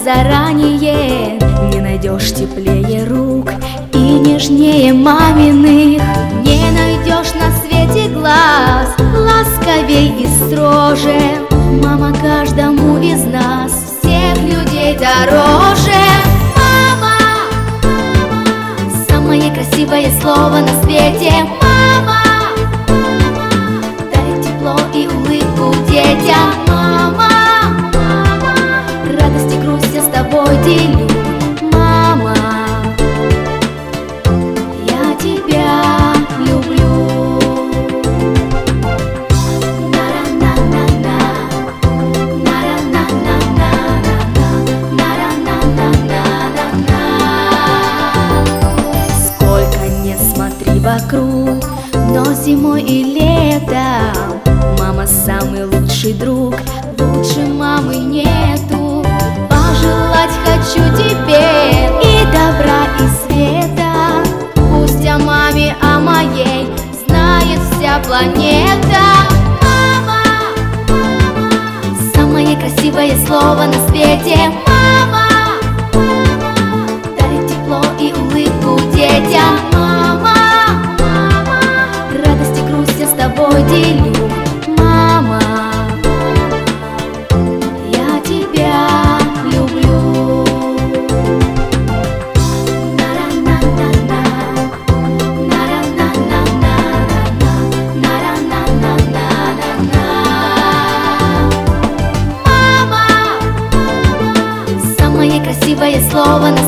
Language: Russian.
заранее. Не найдешь теплее рук и нежнее маминых. Не найдешь на свете глаз ласковей и строже. Мама каждому из нас, всех людей дороже. Мама, самое красивое слово на свете. Мама, дай тепло и улыбку детям. Мама, радость и грусть я с тобой делю. Мама, я тебя люблю. Сколько не смотри вокруг, но зимой и летом мама самый лучший друг. Лучше мамы нету. Пожелать хочу тебе и добра, и света. Пусть о маме, о моей знает вся планета. Мама, самое красивое слово на свете. Мама, дарит тепло и улыбку детям. Мама, радость и грусть я с тобой делю. Мама, я тебя люблю. Мама, самое красивое слово на